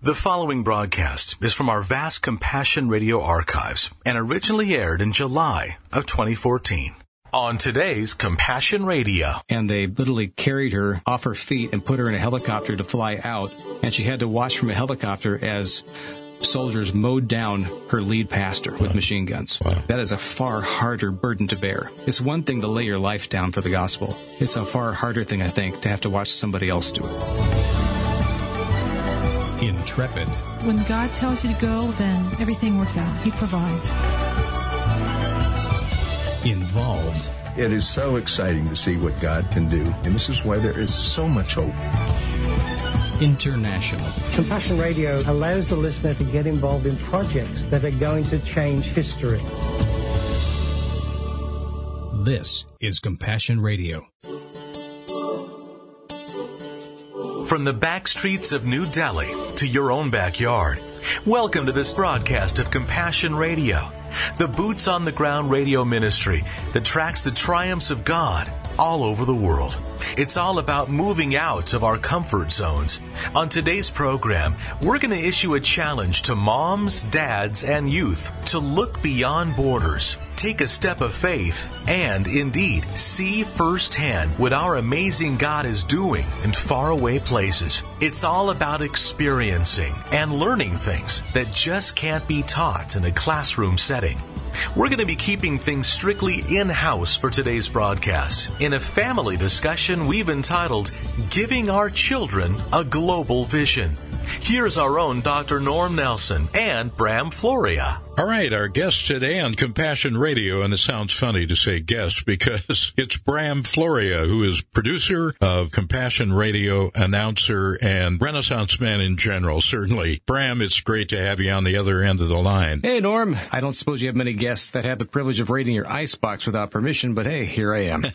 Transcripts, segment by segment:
The following broadcast is from our vast Compassion Radio archives and originally aired in July of 2014. On today's Compassion Radio. And they literally carried her off her feet and put her in a helicopter to fly out. And she had to watch from a helicopter as soldiers mowed down her lead pastor with machine guns. Wow. That is a far harder burden to bear. It's one thing to lay your life down for the gospel. It's a far harder thing, I think, to have to watch somebody else do it. Intrepid. When God tells you to go, then everything works out. He provides. Involved. It is so exciting to see what God can do, and this is why there is so much hope. International. Compassion Radio allows the listener to get involved in projects that are going to change history. This is Compassion Radio. From the back streets of New Delhi to your own backyard, welcome to this broadcast of Compassion Radio, the boots-on-the-ground radio ministry that tracks the triumphs of God all over the world. It's all about moving out of our comfort zones. On today's program, we're going to issue a challenge to moms, dads, and youth to look beyond borders, take a step of faith, and indeed see firsthand what our amazing God is doing in faraway places. It's all about experiencing and learning things that just can't be taught in a classroom setting. We're going to be keeping things strictly in-house for today's broadcast in a family discussion we've entitled Giving Our Children a Global Vision. Here's our own Dr. Norm Nelson and Bram Floria. All right, our guest today on Compassion Radio, and it sounds funny to say guest because it's Bram Floria, who is producer of Compassion Radio, announcer, and Renaissance man in general, certainly. Bram, it's great to have you on the other end of the line. Hey, Norm. I don't suppose you have many guests that have the privilege of raiding your icebox without permission, but hey, here I am.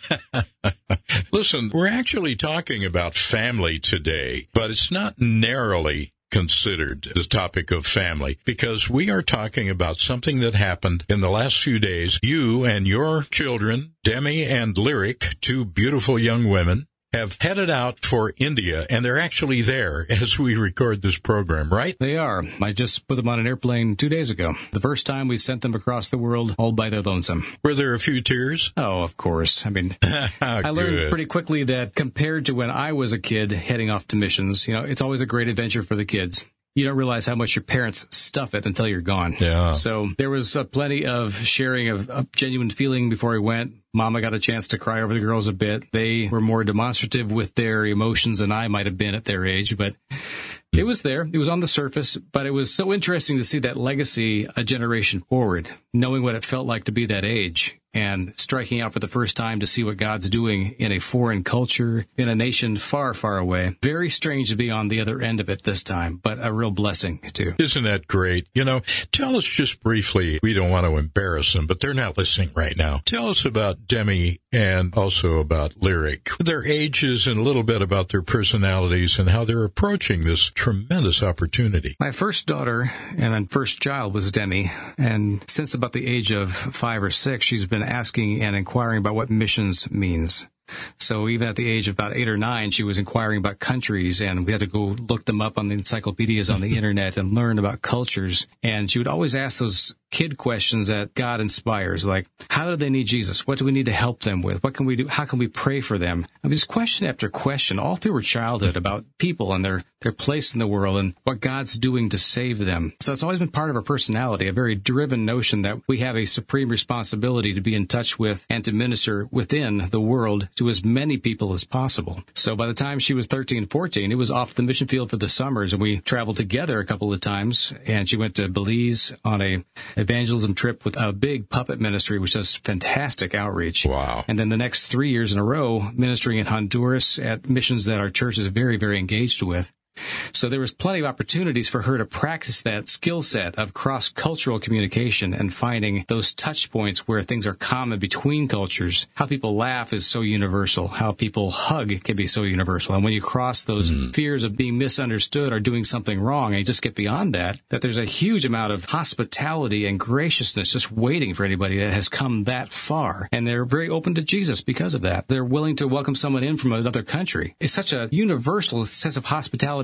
Listen, we're actually talking about family today, but it's not narrowly considered the topic of family, because we are talking about something that happened in the last few days. You and your children, Demi and Lyric, two beautiful young women, have headed out for India, and they're actually there as we record this program, right? They are. I just put them on an airplane 2 days ago. The first time we sent them across the world all by their lonesome. Were there a few tears? Oh, of course. I mean, I learned pretty quickly that compared to when I was a kid heading off to missions, it's always a great adventure for the kids. You don't realize how much your parents stuff it until you're gone. Yeah. So there was plenty of sharing of genuine feeling before I went. Mama got a chance to cry over the girls a bit. They were more demonstrative with their emotions than I might have been at their age, but it was there. It was on the surface, but it was so interesting to see that legacy a generation forward, knowing what it felt like to be that age and striking out for the first time to see what God's doing in a foreign culture, in a nation far, far away. Very strange to be on the other end of it this time, but a real blessing, too. Isn't that great? Tell us just briefly, we don't want to embarrass them, but they're not listening right now. Tell us about Demi and also about Lyric, their ages and a little bit about their personalities and how they're approaching this tremendous opportunity. My first daughter and first child was Demi, and since about the age of 5 or 6, she's been asking and inquiring about what missions means. So even at the age of about 8 or 9, she was inquiring about countries, and we had to go look them up on the encyclopedias on the internet and learn about cultures. And she would always ask those kid questions that God inspires, like, how do they need Jesus? What do we need to help them with? What can we do? How can we pray for them? And just question after question all through her childhood about people and their place in the world and what God's doing to save them. So it's always been part of her personality, a very driven notion that we have a supreme responsibility to be in touch with and to minister within the world to as many people as possible. So by the time she was 13, 14, it was off the mission field for the summers, and we traveled together a couple of times, and she went to Belize on a evangelism trip with a big puppet ministry, which does fantastic outreach. Wow. And then the next 3 years in a row, ministering in Honduras at missions that our church is very, very engaged with. So there was plenty of opportunities for her to practice that skill set of cross-cultural communication and finding those touch points where things are common between cultures. How people laugh is so universal. How people hug can be so universal. And when you cross those fears of being misunderstood or doing something wrong, and you just get beyond that there's a huge amount of hospitality and graciousness just waiting for anybody that has come that far. And they're very open to Jesus because of that. They're willing to welcome someone in from another country. It's such a universal sense of hospitality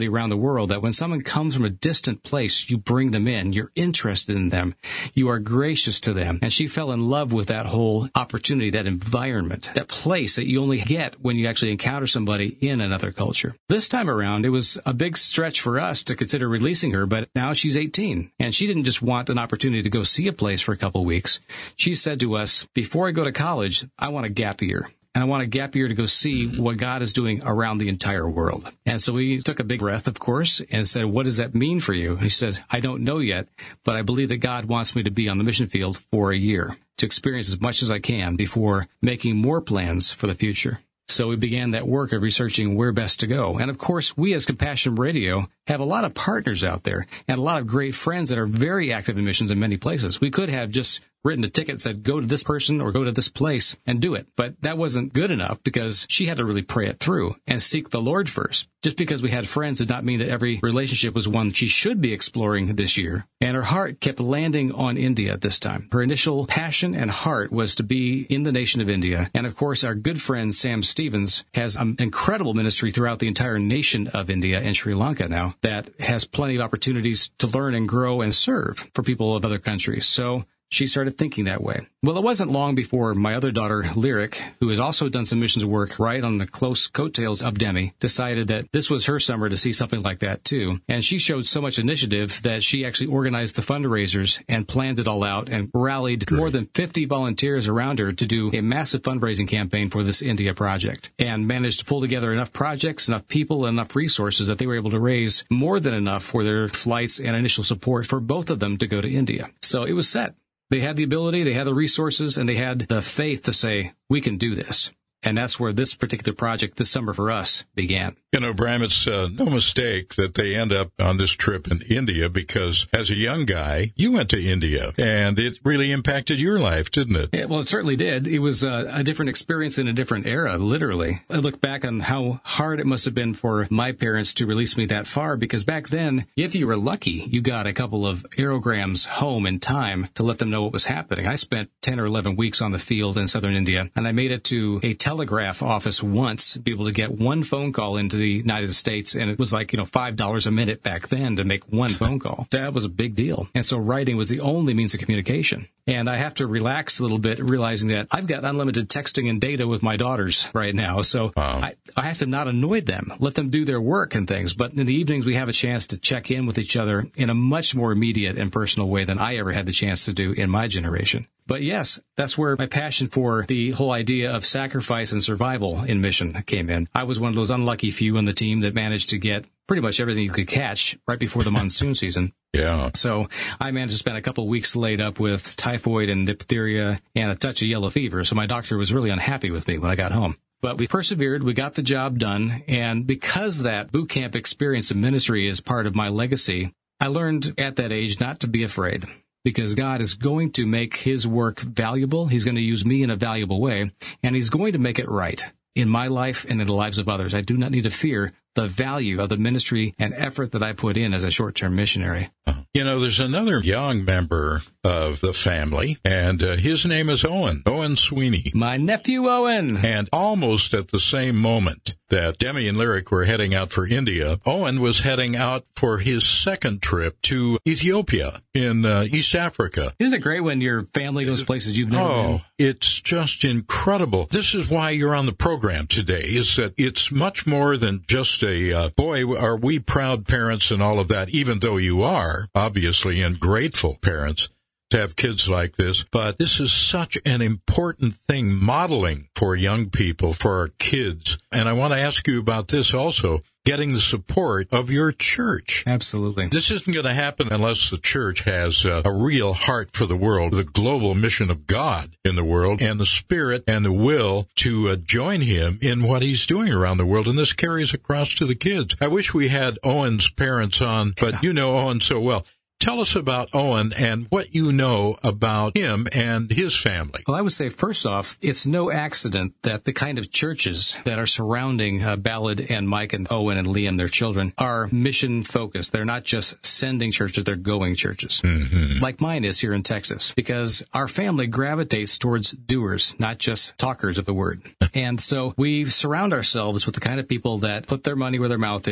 mentality around the world that when someone comes from a distant place, you bring them in. You're interested in them. You are gracious to them. And she fell in love with that whole opportunity, that environment, that place that you only get when you actually encounter somebody in another culture. This time around, it was a big stretch for us to consider releasing her, but now she's 18. And she didn't just want an opportunity to go see a place for a couple of weeks. She said to us, before I go to college, I want a gap year. And I want a gap year to go see what God is doing around the entire world. And so we took a big breath, of course, and said, what does that mean for you? And he said, I don't know yet, but I believe that God wants me to be on the mission field for a year to experience as much as I can before making more plans for the future. So we began that work of researching where best to go. And of course, we as Compassion Radio have a lot of partners out there and a lot of great friends that are very active in missions in many places. We could have just written a ticket that said, go to this person or go to this place and do it. But that wasn't good enough because she had to really pray it through and seek the Lord first. Just because we had friends did not mean that every relationship was one she should be exploring this year. And her heart kept landing on India at this time. Her initial passion and heart was to be in the nation of India. And of course, our good friend Sam Stevens has an incredible ministry throughout the entire nation of India and Sri Lanka now that has plenty of opportunities to learn and grow and serve for people of other countries. So she started thinking that way. Well, it wasn't long before my other daughter, Lyric, who has also done some missions work right on the close coattails of Demi, decided that this was her summer to see something like that, too. And she showed so much initiative that she actually organized the fundraisers and planned it all out and rallied more than 50 volunteers around her to do a massive fundraising campaign for this India project and managed to pull together enough projects, enough people, and enough resources that they were able to raise more than enough for their flights and initial support for both of them to go to India. So it was set. They had the ability, they had the resources, and they had the faith to say, we can do this. And that's where this particular project this summer for us began. You know, Bram, it's no mistake that they end up on this trip in India because as a young guy, you went to India, and it really impacted your life, didn't it? Yeah, well, it certainly did. It was a different experience in a different era, literally. I look back on how hard it must have been for my parents to release me that far, because back then, if you were lucky, you got a couple of aerograms home in time to let them know what was happening. I spent 10 or 11 weeks on the field in southern India, and I made it to a telegraph office once to be able to get one phone call into the United States, and it was like, $5 a minute back then to make one phone call. That was a big deal. And so writing was the only means of communication. And I have to relax a little bit, realizing that I've got unlimited texting and data with my daughters right now. So I have to not annoy them, let them do their work and things. But in the evenings, we have a chance to check in with each other in a much more immediate and personal way than I ever had the chance to do in my generation. But yes, that's where my passion for the whole idea of sacrifice and survival in mission came in. I was one of those unlucky few on the team that managed to get pretty much everything you could catch right before the monsoon season. Yeah. So I managed to spend a couple of weeks laid up with typhoid and diphtheria and a touch of yellow fever. So my doctor was really unhappy with me when I got home. But we persevered, we got the job done, and because that boot camp experience in ministry is part of my legacy, I learned at that age not to be afraid. Because God is going to make his work valuable. He's going to use me in a valuable way, and he's going to make it right in my life and in the lives of others. I do not need to fear the value of the ministry and effort that I put in as a short-term missionary. There's another young member of the family, and his name is Owen Sweeney. My nephew, Owen. And almost at the same moment that Demi and Lyric were heading out for India, Owen was heading out for his second trip to Ethiopia in East Africa. Isn't it great when your family goes places you've never been? It's just incredible. This is why you're on the program today, is that it's much more than just boy, are we proud parents and all of that, even though you are, obviously, and grateful parents to have kids like this. But this is such an important thing, modeling for young people, for our kids. And I want to ask you about this also, getting the support of your church. Absolutely. This isn't going to happen unless the church has a real heart for the world, the global mission of God in the world, and the spirit and the will to join him in what he's doing around the world. And this carries across to the kids. I wish we had Owen's parents on, but you know Owen so well. Tell us about Owen and what you know about him and his family. Well, I would say, first off, it's no accident that the kind of churches that are surrounding Ballard and Mike and Owen and Liam, their children, are mission-focused. They're not just sending churches, they're going churches. Mm-hmm. Like mine is here in Texas, because our family gravitates towards doers, not just talkers of the word. And so we surround ourselves with the kind of people that put their money where their mouth is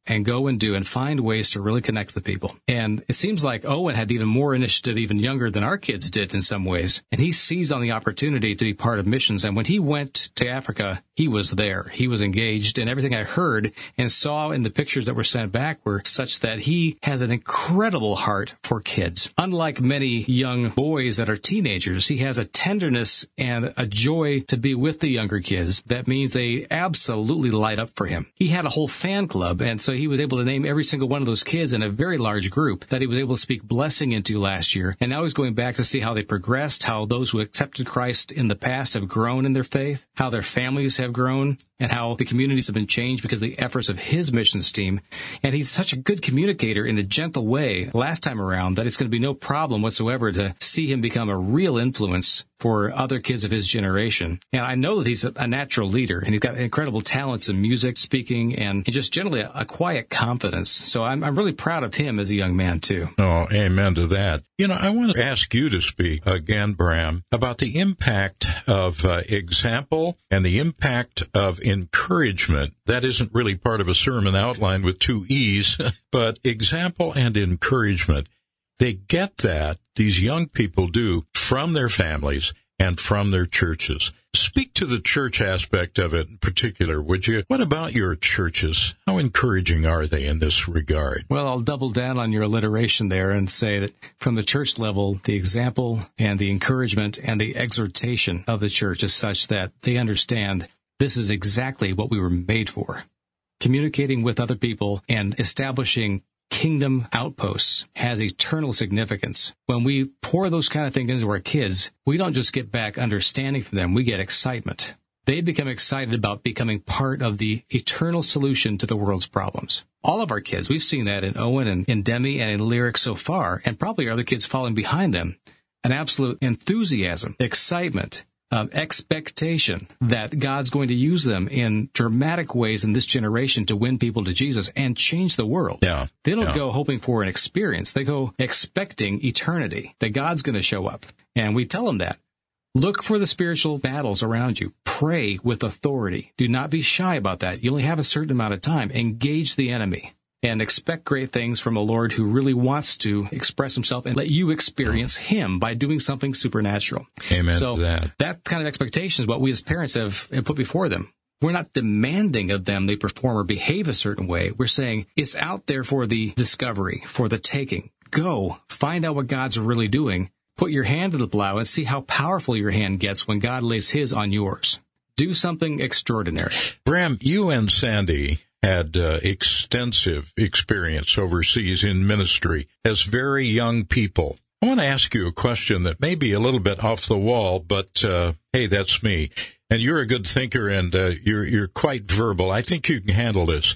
and go and do and find ways to really connect with people. And it seems like Owen had even more initiative, even younger than our kids did in some ways. And he seized on the opportunity to be part of missions. And when he went to Africa, he was there. He was engaged. And everything I heard and saw in the pictures that were sent back were such that he has an incredible heart for kids. Unlike many young boys that are teenagers, he has a tenderness and a joy to be with the younger kids. That means they absolutely light up for him. He had a whole fan club, and so he was able to name every single one of those kids in a very large group that he was able to speak blessing into last year. And now he's going back to see how they progressed, how those who accepted Christ in the past have grown in their faith, how their families have grown, and how the communities have been changed because of the efforts of his missions team. And he's such a good communicator in a gentle way last time around that it's going to be no problem whatsoever to see him become a real influence for other kids of his generation. And I know that he's a natural leader, and he's got incredible talents in music, speaking, and just generally a quiet confidence. So I'm really proud of him as a young man, too. Oh, amen to that. I want to ask you to speak again, Bram, about the impact of example and the impact of encouragement. That isn't really part of a sermon outline with 2 E's, but example and encouragement. They get that, these young people do, from their families and from their churches. Speak to the church aspect of it in particular, would you? What about your churches? How encouraging are they in this regard? Well, I'll double down on your alliteration there and say that from the church level, the example and the encouragement and the exhortation of the church is such that they understand this is exactly what we were made for. Communicating with other people and establishing kingdom outposts has eternal significance. When we pour those kind of things into our kids, we don't just get back understanding from them, we get excitement. They become excited about becoming part of the eternal solution to the world's problems. All of our kids, we've seen that in Owen and in Demi and in Lyric so far, and probably other kids following behind them. An absolute enthusiasm, excitement, expectation that God's going to use them in dramatic ways in this generation to win people to Jesus and change the world. Yeah. They don't go hoping for an experience. They go expecting eternity, that God's going to show up. And we tell them that. Look for the spiritual battles around you. Pray with authority. Do not be shy about that. You only have a certain amount of time. Engage the enemy. And expect great things from a Lord who really wants to express himself and let you experience him by doing something supernatural. Amen so to that. That kind of expectation is what we as parents have put before them. We're not demanding of them they perform or behave a certain way. We're saying it's out there for the discovery, for the taking. Go, find out what God's really doing. Put your hand to the plow and see how powerful your hand gets when God lays his on yours. Do something extraordinary. Bram, you and Sandy had extensive experience overseas in ministry as very young people. I want to ask you a question that may be a little bit off the wall, but hey, that's me. And you're a good thinker, and you're quite verbal. I think you can handle this.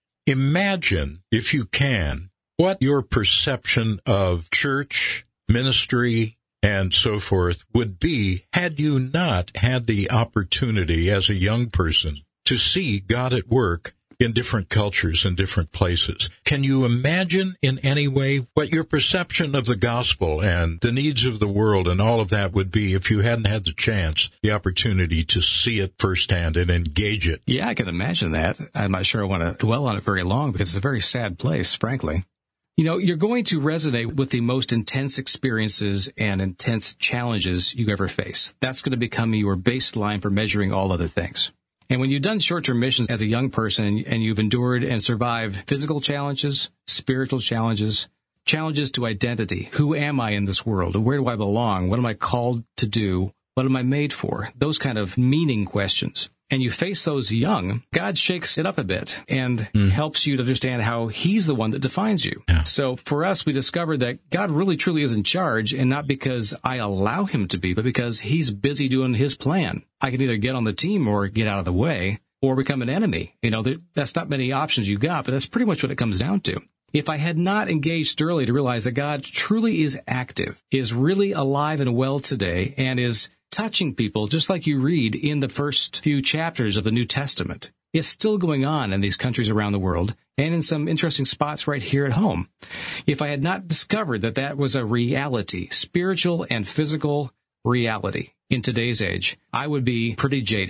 Imagine, if you can, what your perception of church, ministry, and so forth would be had you not had the opportunity as a young person to see God at work in different cultures and different places. Can you imagine in any way what your perception of the gospel and the needs of the world and all of that would be if you hadn't had the chance, the opportunity to see it firsthand and engage it? Yeah, I can imagine that. I'm not sure I want to dwell on it very long because it's a very sad place, frankly. You're going to resonate with the most intense experiences and intense challenges you ever face. That's going to become your baseline for measuring all other things. And when you've done short-term missions as a young person and you've endured and survived physical challenges, spiritual challenges, challenges to identity, who am I in this world? Where do I belong? What am I called to do? What am I made for? Those kind of meaning questions. And you face those young, God shakes it up a bit and helps you to understand how he's the one that defines you. Yeah. So for us, we discovered that God really truly is in charge, and not because I allow him to be, but because he's busy doing his plan. I can either get on the team or get out of the way or become an enemy. That's not many options you got, but that's pretty much what it comes down to. If I had not engaged early to realize that God truly is active, is really alive and well today, and is touching people just like you read in the first few chapters of the New Testament. It's still going on in these countries around the world and in some interesting spots right here at home. If I had not discovered that that was a reality, spiritual and physical reality in today's age, I would be pretty jaded.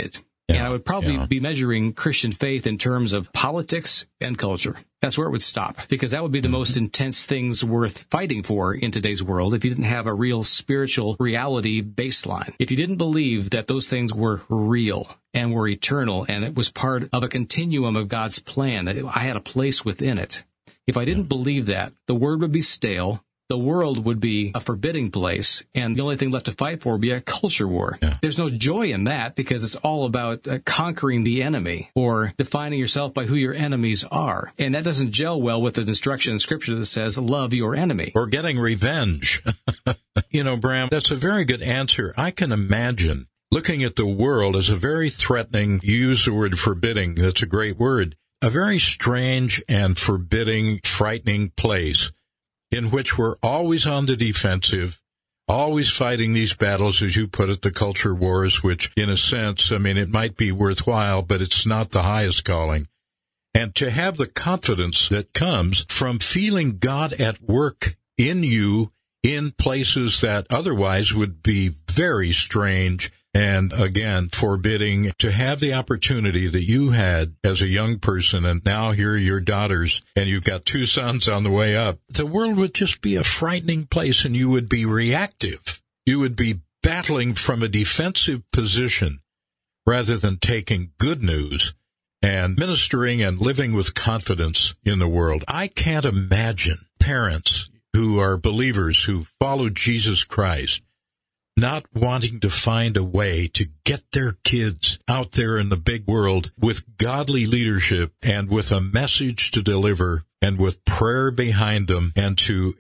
And I would probably be measuring Christian faith in terms of politics and culture. That's where it would stop, because that would be the most intense things worth fighting for in today's world if you didn't have a real spiritual reality baseline. If you didn't believe that those things were real and were eternal and it was part of a continuum of God's plan, that I had a place within it. If I didn't believe that, the word would be stale. The world would be a forbidding place, and the only thing left to fight for would be a culture war. Yeah. There's no joy in that, because it's all about conquering the enemy or defining yourself by who your enemies are. And that doesn't gel well with the instruction in Scripture that says, love your enemy. Or getting revenge. Bram, that's a very good answer. I can imagine looking at the world as a very threatening, you use the word forbidding, that's a great word, a very strange and forbidding, frightening place, in which we're always on the defensive, always fighting these battles, as you put it, the culture wars, which, in a sense, it might be worthwhile, but it's not the highest calling. And to have the confidence that comes from feeling God at work in you in places that otherwise would be very strange and, again, forbidding, to have the opportunity that you had as a young person, and now here are your daughters, and you've got 2 sons on the way up. The world would just be a frightening place, and you would be reactive. You would be battling from a defensive position rather than taking good news and ministering and living with confidence in the world. I can't imagine parents who are believers, who follow Jesus Christ, not wanting to find a way to get their kids out there in the big world with godly leadership and with a message to deliver and with prayer behind them, and to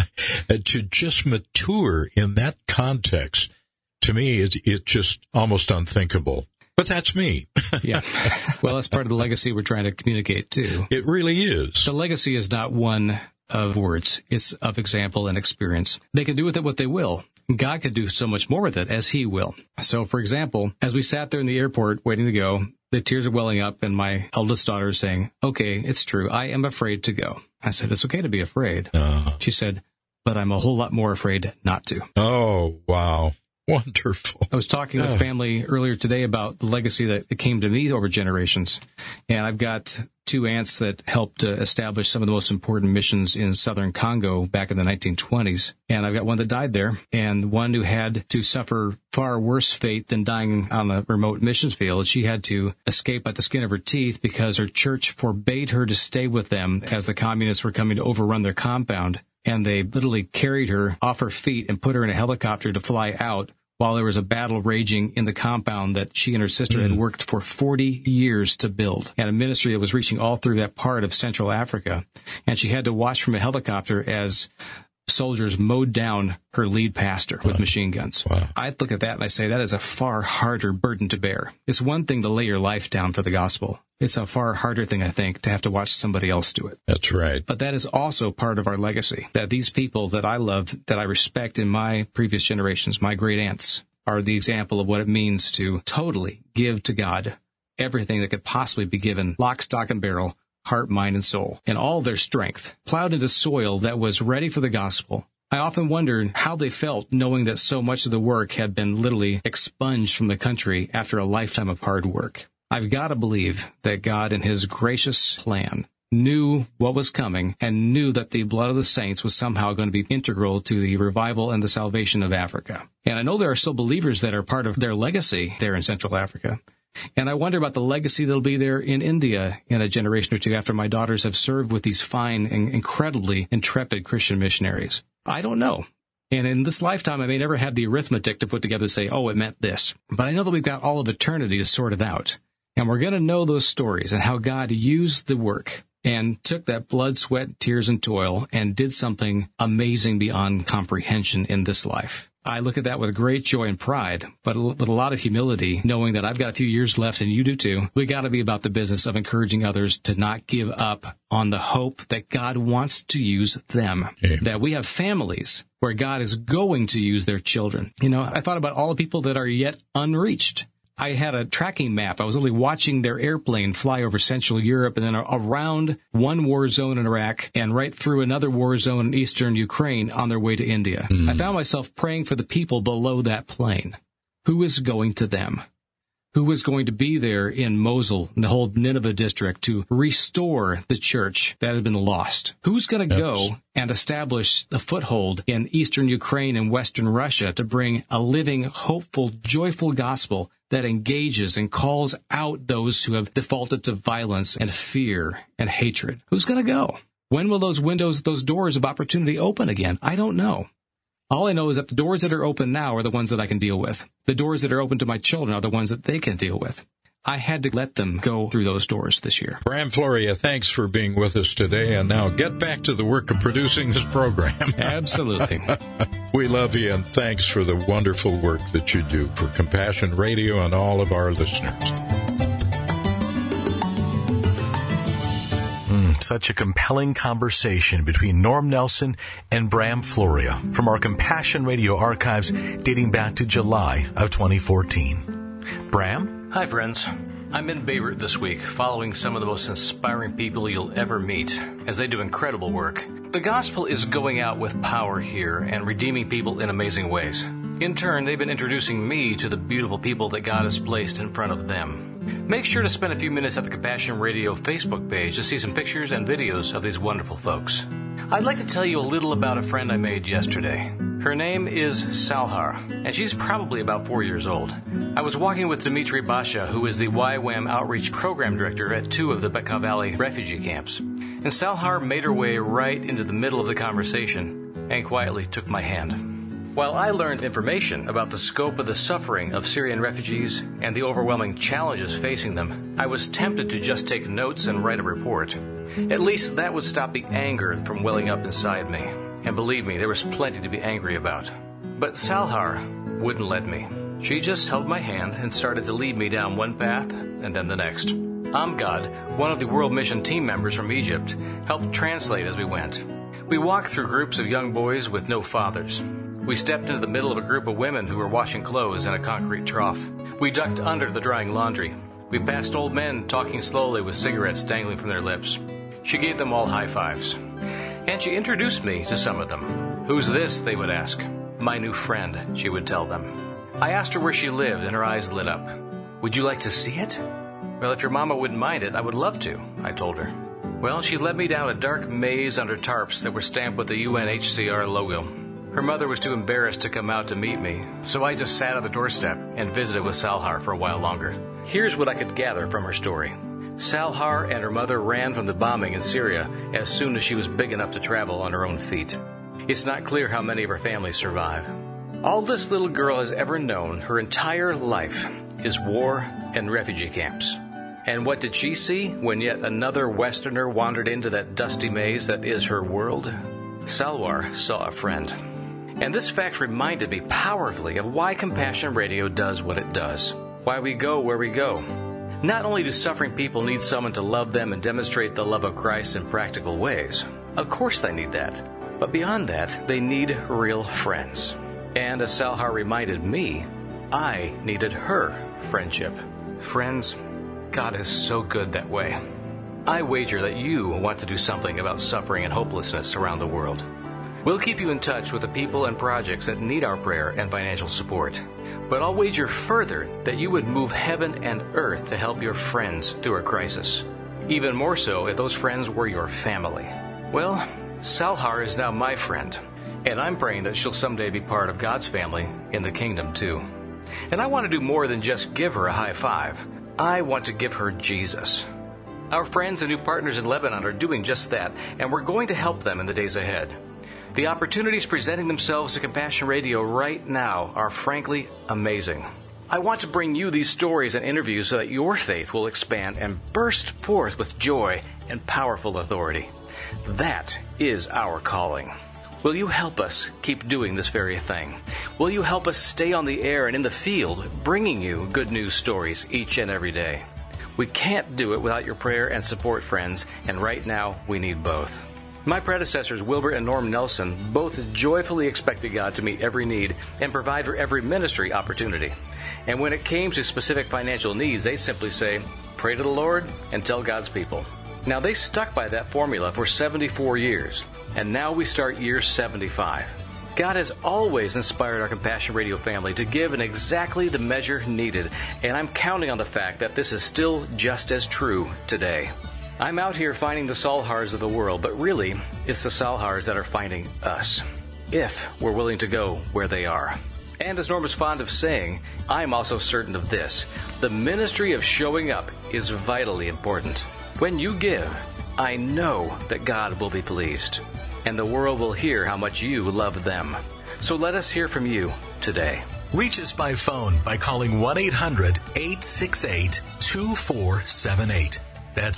just mature in that context. To me, it's just almost unthinkable. But that's me. Yeah. Well, that's part of the legacy we're trying to communicate, too. It really is. The legacy is not one of words. It's of example and experience. They can do with it what they will. God could do so much more with it as He will. So, for example, as we sat there in the airport waiting to go, the tears are welling up, and my eldest daughter is saying, "Okay, it's true. I am afraid to go." I said, "It's okay to be afraid." She said, "But I'm a whole lot more afraid not to." Oh, wow. Wonderful. I was talking with family earlier today about the legacy that came to me over generations. And I've got 2 aunts that helped establish some of the most important missions in southern Congo back in the 1920s. And I've got one that died there, and one who had to suffer far worse fate than dying on a remote missions field. She had to escape by the skin of her teeth because her church forbade her to stay with them as the communists were coming to overrun their compound. And they literally carried her off her feet and put her in a helicopter to fly out while there was a battle raging in the compound that she and her sister had worked for 40 years to build, and a ministry that was reaching all through that part of Central Africa. And she had to watch from a helicopter as soldiers mowed down her lead pastor with machine guns. Wow. I look at that and I say that is a far harder burden to bear. It's one thing to lay your life down for the gospel. It's a far harder thing, I think, to have to watch somebody else do it. That's right. But that is also part of our legacy, that these people that I love, that I respect in my previous generations, my great aunts, are the example of what it means to totally give to God everything that could possibly be given, lock, stock, and barrel, heart, mind, and soul, and all their strength, plowed into soil that was ready for the gospel. I often wondered how they felt knowing that so much of the work had been literally expunged from the country after a lifetime of hard work. I've got to believe that God, in His gracious plan, knew what was coming and knew that the blood of the saints was somehow going to be integral to the revival and the salvation of Africa. And I know there are still believers that are part of their legacy there in Central Africa. And I wonder about the legacy that'll be there in India in a generation or two after my daughters have served with these fine and incredibly intrepid Christian missionaries. I don't know. And in this lifetime, I may never have the arithmetic to put together to say, oh, it meant this. But I know that we've got all of eternity to sort it out. And we're going to know those stories and how God used the work and took that blood, sweat, tears, and toil and did something amazing beyond comprehension in this life. I look at that with great joy and pride, but with a lot of humility, knowing that I've got a few years left and you do too. We got to be about the business of encouraging others to not give up on the hope that God wants to use them, that we have families where God is going to use their children. You know, I thought about all the people that are yet unreached. I had a tracking map. I was only watching their airplane fly over Central Europe and then around one war zone in Iraq and right through another war zone in eastern Ukraine on their way to India. I found myself praying for the people below that plane. Who is going to them? Who was going to be there in Mosul, the whole Nineveh district, to restore the church that had been lost? Who's going to go and establish a foothold in eastern Ukraine and western Russia to bring a living, hopeful, joyful gospel that engages and calls out those who have defaulted to violence and fear and hatred? Who's going to go? When will those windows, those doors of opportunity open again? I don't know. All I know is that the doors that are open now are the ones that I can deal with. The doors that are open to my children are the ones that they can deal with. I had to let them go through those doors this year. Bram Floria, thanks for being with us today. And now get back to the work of producing this program. Absolutely. We love you, and thanks for the wonderful work that you do for Compassion Radio and all of our listeners. Such a compelling conversation between Norm Nelson and Bram Floria from our Compassion Radio archives dating back to July of 2014. Bram? Hi, friends. I'm in Beirut this week, following some of the most inspiring people you'll ever meet as they do incredible work. The gospel is going out with power here and redeeming people in amazing ways. In turn, they've been introducing me to the beautiful people that God has placed in front of them. Make sure to spend a few minutes at the Compassion Radio Facebook page to see some pictures and videos of these wonderful folks. I'd like to tell you a little about a friend I made yesterday. Her name is Salhar, and she's probably about 4 years old. I was walking with Dimitri Basha, who is the YWAM Outreach Program Director at 2 of the Bekaa Valley refugee camps. And Salhar made her way right into the middle of the conversation and quietly took my hand. While I learned information about the scope of the suffering of Syrian refugees and the overwhelming challenges facing them, I was tempted to just take notes and write a report. At least that would stop the anger from welling up inside me. And believe me, there was plenty to be angry about. But Salhar wouldn't let me. She just held my hand and started to lead me down one path and then the next. Amgad, one of the World Mission team members from Egypt, helped translate as we went. We walked through groups of young boys with no fathers. We stepped into the middle of a group of women who were washing clothes in a concrete trough. We ducked under the drying laundry. We passed old men talking slowly with cigarettes dangling from their lips. She gave them all high fives. And she introduced me to some of them. "Who's this?" they would ask. "My new friend," she would tell them. I asked her where she lived, and her eyes lit up. "Would you like to see it?" "Well, if your mama wouldn't mind it, I would love to," I told her. Well, she led me down a dark maze under tarps that were stamped with the UNHCR logo. Her mother was too embarrassed to come out to meet me, so I just sat at the doorstep and visited with Salhar for a while longer. Here's what I could gather from her story. Salhar and her mother ran from the bombing in Syria as soon as she was big enough to travel on her own feet. It's not clear how many of her family survive. All this little girl has ever known her entire life is war and refugee camps. And what did she see when yet another Westerner wandered into that dusty maze that is her world? Salwar saw a friend. And this fact reminded me powerfully of why Compassion Radio does what it does, why we go where we go. Not only do suffering people need someone to love them and demonstrate the love of Christ in practical ways. Of course they need that. But beyond that, they need real friends. And as Salhar reminded me, I needed her friendship. Friends, God is so good that way. I wager that you want to do something about suffering and hopelessness around the world. We'll keep you in touch with the people and projects that need our prayer and financial support. But I'll wager further that you would move heaven and earth to help your friends through a crisis. Even more so if those friends were your family. Well, Salhar is now my friend, and I'm praying that she'll someday be part of God's family in the kingdom too. And I want to do more than just give her a high five. I want to give her Jesus. Our friends and new partners in Lebanon are doing just that, and we're going to help them in the days ahead. The opportunities presenting themselves to Compassion Radio right now are frankly amazing. I want to bring you these stories and interviews so that your faith will expand and burst forth with joy and powerful authority. That is our calling. Will you help us keep doing this very thing? Will you help us stay on the air and in the field, bringing you good news stories each and every day? We can't do it without your prayer and support, friends, and right now we need both. My predecessors, Wilbur and Norm Nelson, both joyfully expected God to meet every need and provide for every ministry opportunity. And when it came to specific financial needs, they simply say, pray to the Lord and tell God's people. Now, they stuck by that formula for 74 years, and now we start year 75. God has always inspired our Compassion Radio family to give in exactly the measure needed, and I'm counting on the fact that this is still just as true today. I'm out here finding the Salhars of the world, but really, it's the Salhars that are finding us, if we're willing to go where they are. And as Norm is fond of saying, I'm also certain of this: the ministry of showing up is vitally important. When you give, I know that God will be pleased, and the world will hear how much you love them. So let us hear from you today. Reach us by phone by calling 1-800-868-2478. That's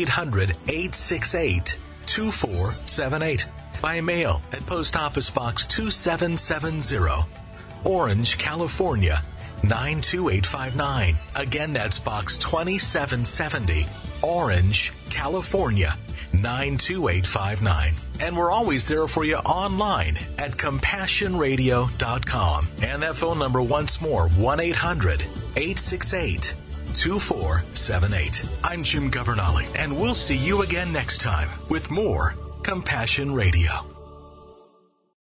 1-800-868-2478. By mail at Post Office Box 2770, Orange, California, 92859. Again, that's Box 2770, Orange, California, 92859. And we're always there for you online at CompassionRadio.com. And that phone number once more, 1-800-868-2478. I'm Jim Governale, and we'll see you again next time with more Compassion Radio.